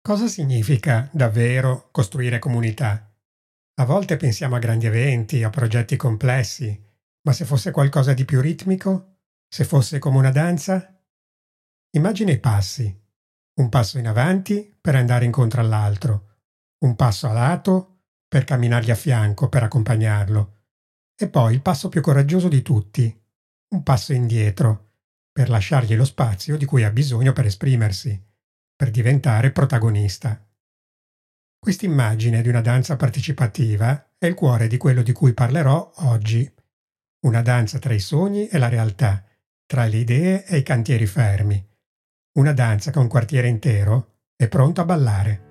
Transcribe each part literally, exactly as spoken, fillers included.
Cosa significa davvero costruire comunità? A volte pensiamo a grandi eventi, a progetti complessi, ma se fosse qualcosa di più ritmico? Se fosse come una danza? Immagina i passi. Un passo in avanti per andare incontro all'altro, un passo a lato per camminargli a fianco, per accompagnarlo, e poi il passo più coraggioso di tutti, un passo indietro, per lasciargli lo spazio di cui ha bisogno per esprimersi, per diventare protagonista. Quest'immagine di una danza partecipativa è il cuore di quello di cui parlerò oggi. Una danza tra i sogni e la realtà, tra le idee e i cantieri fermi. Una danza che un quartiere intero è pronto a ballare.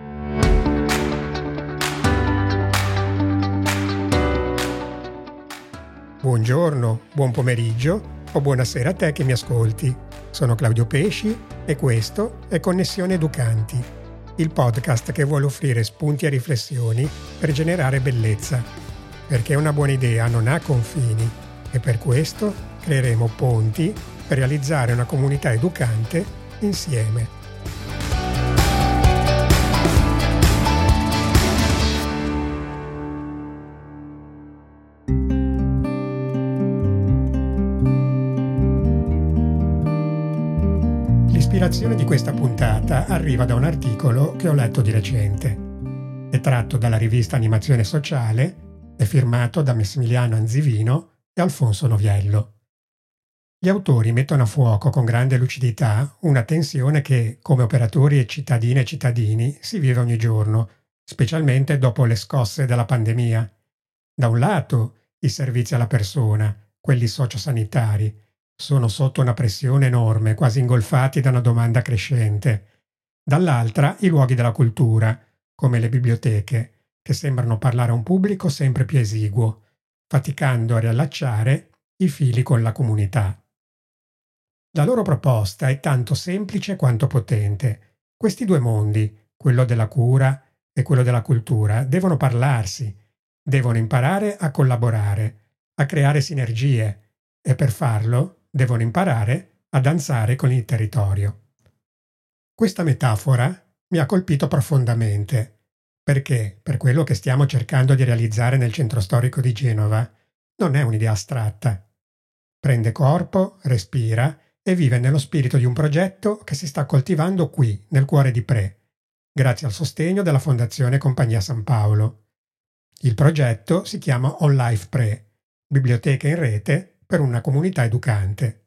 Buongiorno, buon pomeriggio o buonasera a te che mi ascolti. Sono Claudio Pesci e questo è Connessione Educanti, il podcast che vuole offrire spunti e riflessioni per generare bellezza, perché una buona idea non ha confini e per questo creeremo ponti per realizzare una comunità educante insieme. L'ispirazione di questa puntata arriva da un articolo che ho letto di recente. È tratto dalla rivista Animazione Sociale, è firmato da Massimiliano Anzivino e Alfonso Noviello. Gli autori mettono a fuoco con grande lucidità una tensione che, come operatori e cittadine e cittadini, si vive ogni giorno, specialmente dopo le scosse della pandemia. Da un lato, i servizi alla persona, quelli sociosanitari, sono sotto una pressione enorme, quasi ingolfati da una domanda crescente. Dall'altra, i luoghi della cultura, come le biblioteche, che sembrano parlare a un pubblico sempre più esiguo, faticando a riallacciare i fili con la comunità. La loro proposta è tanto semplice quanto potente. Questi due mondi, quello della cura e quello della cultura, devono parlarsi, devono imparare a collaborare, a creare sinergie e per farlo devono imparare a danzare con il territorio. Questa metafora mi ha colpito profondamente, perché, per quello che stiamo cercando di realizzare nel centro storico di Genova, non è un'idea astratta. Prende corpo, respira e vive nello spirito di un progetto che si sta coltivando qui, nel cuore di Pre, grazie al sostegno della Fondazione Compagnia San Paolo. Il progetto si chiama On Life Pre, biblioteca in rete per una comunità educante.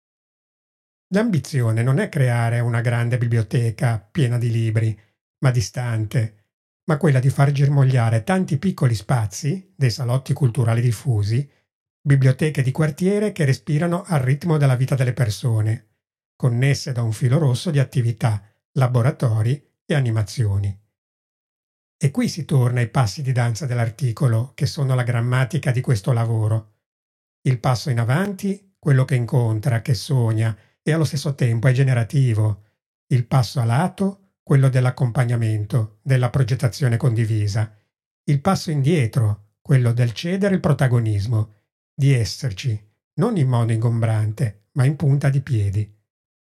L'ambizione non è creare una grande biblioteca piena di libri, ma distante, ma quella di far germogliare tanti piccoli spazi, dei salotti culturali diffusi, biblioteche di quartiere che respirano al ritmo della vita delle persone, connesse da un filo rosso di attività, laboratori e animazioni. E qui si torna ai passi di danza dell'articolo, che sono la grammatica di questo lavoro. Il passo in avanti, quello che incontra, che sogna e allo stesso tempo è generativo. Il passo a lato, quello dell'accompagnamento, della progettazione condivisa. Il passo indietro, quello del cedere il protagonismo, di esserci, non in modo ingombrante, ma in punta di piedi.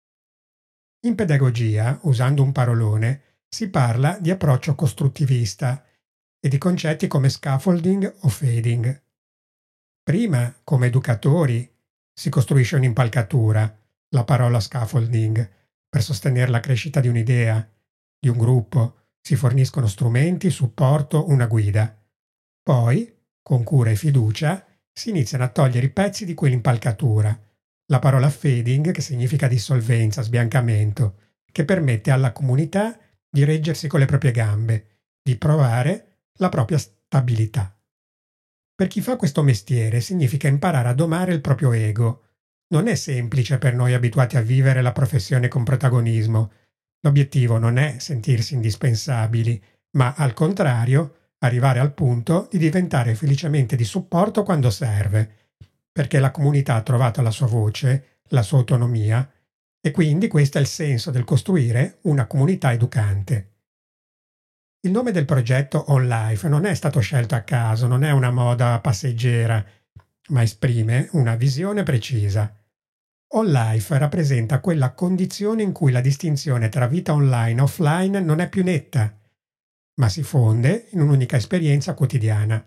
In pedagogia, usando un parolone, si parla di approccio costruttivista e di concetti come scaffolding o fading. Prima, come educatori, si costruisce un'impalcatura, la parola scaffolding, per sostenere la crescita di un'idea, di un gruppo, si forniscono strumenti, supporto, una guida. Poi, con cura e fiducia, si iniziano a togliere i pezzi di quell'impalcatura, la parola fading che significa dissolvenza, sbiancamento, che permette alla comunità di reggersi con le proprie gambe, di provare la propria stabilità. Per chi fa questo mestiere significa imparare a domare il proprio ego. Non è semplice per noi abituati a vivere la professione con protagonismo. L'obiettivo non è sentirsi indispensabili, ma al contrario arrivare al punto di diventare felicemente di supporto quando serve, perché la comunità ha trovato la sua voce, la sua autonomia, e quindi questo è il senso del costruire una comunità educante. Il nome del progetto On Life non è stato scelto a caso, non è una moda passeggera, ma esprime una visione precisa. On-Life rappresenta quella condizione in cui la distinzione tra vita online e offline non è più netta, ma si fonde in un'unica esperienza quotidiana.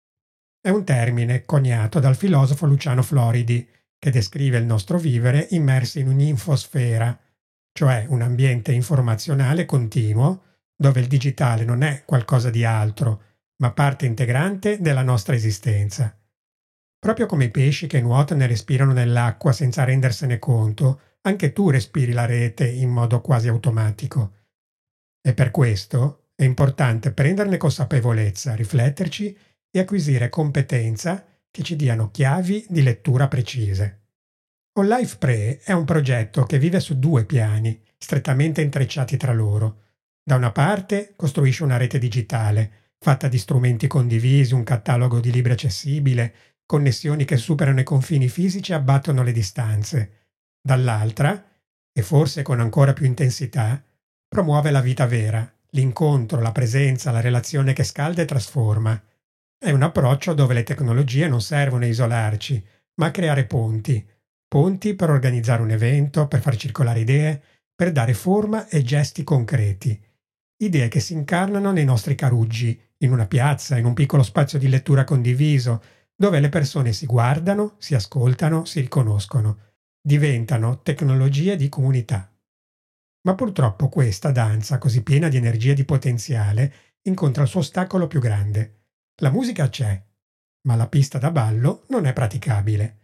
È un termine coniato dal filosofo Luciano Floridi, che descrive il nostro vivere immersi in un'infosfera, cioè un ambiente informazionale continuo dove il digitale non è qualcosa di altro, ma parte integrante della nostra esistenza. Proprio come i pesci che nuotano e respirano nell'acqua senza rendersene conto, anche tu respiri la rete in modo quasi automatico. E per questo è importante prenderne consapevolezza, rifletterci e acquisire competenza che ci diano chiavi di lettura precise. On-Life Pre è un progetto che vive su due piani, strettamente intrecciati tra loro. Da una parte costruisce una rete digitale, fatta di strumenti condivisi, un catalogo di libri accessibile, connessioni che superano i confini fisici e abbattono le distanze. Dall'altra, e forse con ancora più intensità, promuove la vita vera, l'incontro, la presenza, la relazione che scalda e trasforma. È un approccio dove le tecnologie non servono a isolarci, ma a creare ponti. Ponti per organizzare un evento, per far circolare idee, per dare forma e gesti concreti. Idee che si incarnano nei nostri caruggi, in una piazza, in un piccolo spazio di lettura condiviso, dove le persone si guardano, si ascoltano, si riconoscono. Diventano tecnologie di comunità. Ma purtroppo questa danza, così piena di energia e di potenziale, incontra il suo ostacolo più grande. La musica c'è, ma la pista da ballo non è praticabile.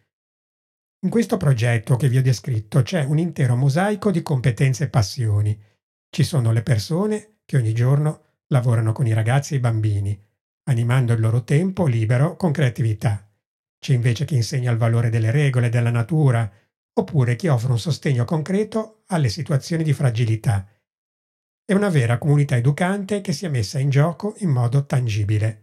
In questo progetto che vi ho descritto c'è un intero mosaico di competenze e passioni. Ci sono le persone che ogni giorno lavorano con i ragazzi e i bambini, animando il loro tempo libero con creatività. C'è invece chi insegna il valore delle regole, della natura, oppure chi offre un sostegno concreto alle situazioni di fragilità. È una vera comunità educante che si è messa in gioco in modo tangibile.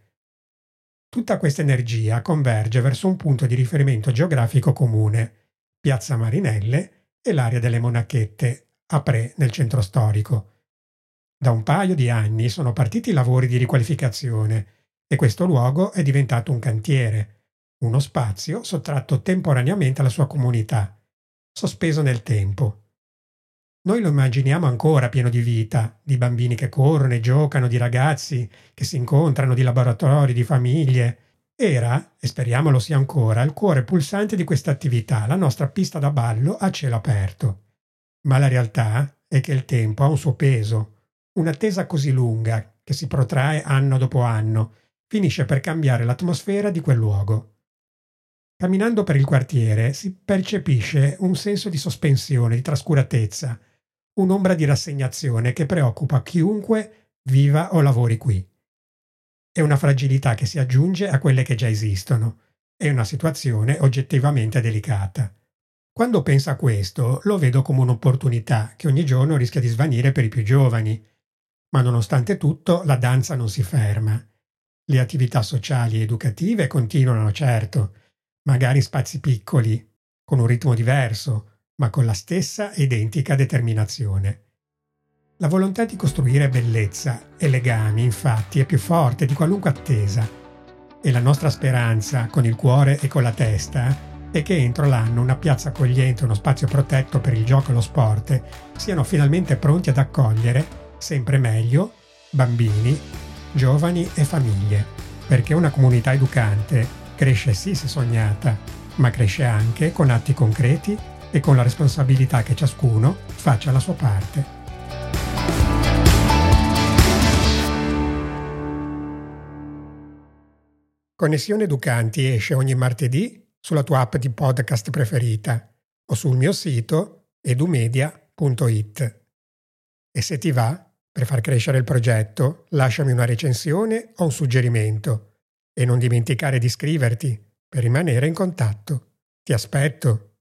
Tutta questa energia converge verso un punto di riferimento geografico comune, Piazza Marinelle e l'area delle Monachette, a Pre, nel centro storico. Da un paio di anni sono partiti i lavori di riqualificazione e questo luogo è diventato un cantiere, uno spazio sottratto temporaneamente alla sua comunità, sospeso nel tempo. Noi lo immaginiamo ancora pieno di vita, di bambini che corrono e giocano, di ragazzi che si incontrano, di laboratori, di famiglie. Era, e speriamo lo sia ancora, il cuore pulsante di questa attività, la nostra pista da ballo a cielo aperto. Ma la realtà è che il tempo ha un suo peso. Un'attesa così lunga, che si protrae anno dopo anno, finisce per cambiare l'atmosfera di quel luogo. Camminando per il quartiere si percepisce un senso di sospensione, di trascuratezza, un'ombra di rassegnazione che preoccupa chiunque viva o lavori qui. È una fragilità che si aggiunge a quelle che già esistono. È una situazione oggettivamente delicata. Quando penso a questo, lo vedo come un'opportunità che ogni giorno rischia di svanire per i più giovani. Ma nonostante tutto, la danza non si ferma. Le attività sociali e educative continuano, certo, magari in spazi piccoli, con un ritmo diverso, ma con la stessa identica determinazione. La volontà di costruire bellezza e legami, infatti, è più forte di qualunque attesa, e la nostra speranza, con il cuore e con la testa, è che entro l'anno una piazza accogliente, uno spazio protetto per il gioco e lo sport, siano finalmente pronti ad accogliere, sempre meglio, bambini, giovani e famiglie, perché una comunità educante cresce sì se sognata, ma cresce anche con atti concreti e con la responsabilità che ciascuno faccia la sua parte. Connessione Educanti esce ogni martedì sulla tua app di podcast preferita o sul mio sito edumedia punto it. E se ti va, per far crescere il progetto, lasciami una recensione o un suggerimento e non dimenticare di iscriverti per rimanere in contatto. Ti aspetto!